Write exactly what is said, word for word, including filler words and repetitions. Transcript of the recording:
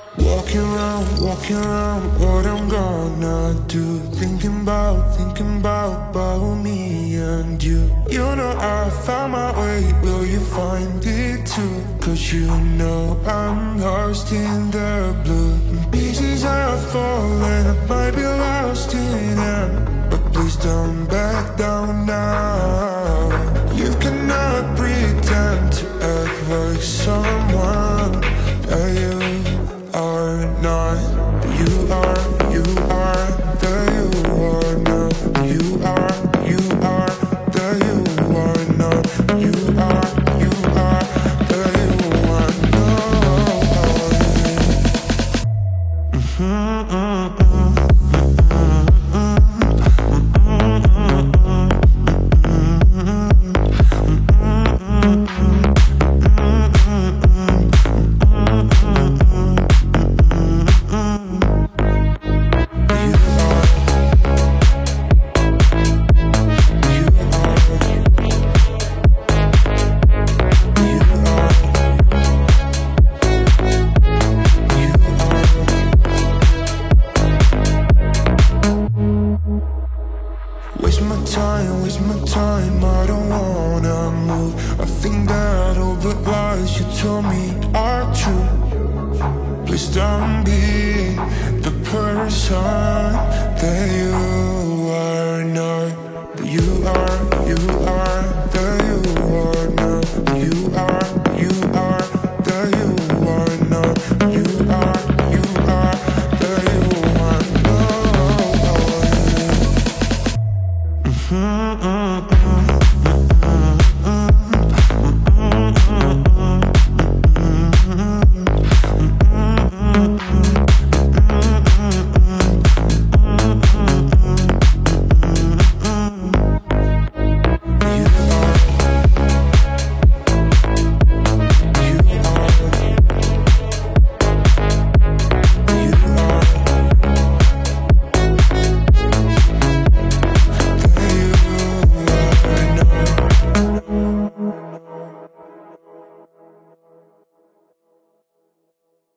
Walking around, walking around, what I'm gonna do. Thinking about, thinking about, about me and you. You know I found my way, will you find it too? Cause you know I'm lost in the blue. And pieces are falling, I might be lost in them, but please don't back down now. You cannot pretend to act like someone that you are not. You are, you are, that you are not. You are, you are, that you are not. You are, you are, that you are not. Mm-hmm, mm-hmm. Waste my time, waste my time, I don't wanna move. I think that all the lies you told me are true. Please don't be the person that you are not. You are, you are